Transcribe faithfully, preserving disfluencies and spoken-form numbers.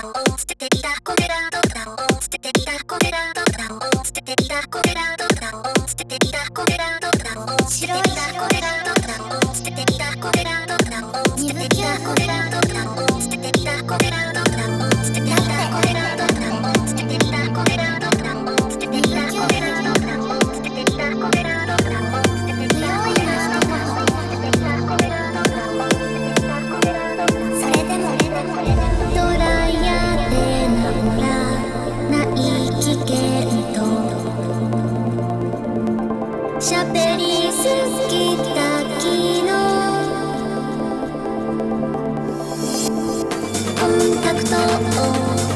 だを捨ててきたこれらどこだを捨ててきたこれらどこだを捨ててきたこれらどこだを捨ててきたこれらどこだを捨ててきたこれらどこだを捨ててきたこれらどこだを捨ててきたこれらどこだを捨ててきたこれらどこだを捨ててきたこれらどこだを捨ててきたこれらどこだを捨ててきたこれらどこだを捨ててきたこれらどこだを捨ててきたこれらどこだを捨ててきたこれらどこだを捨ててきたこれらどこだをそれでもドライヤーでなんらない危険と喋りすぎた昨日コンタクトを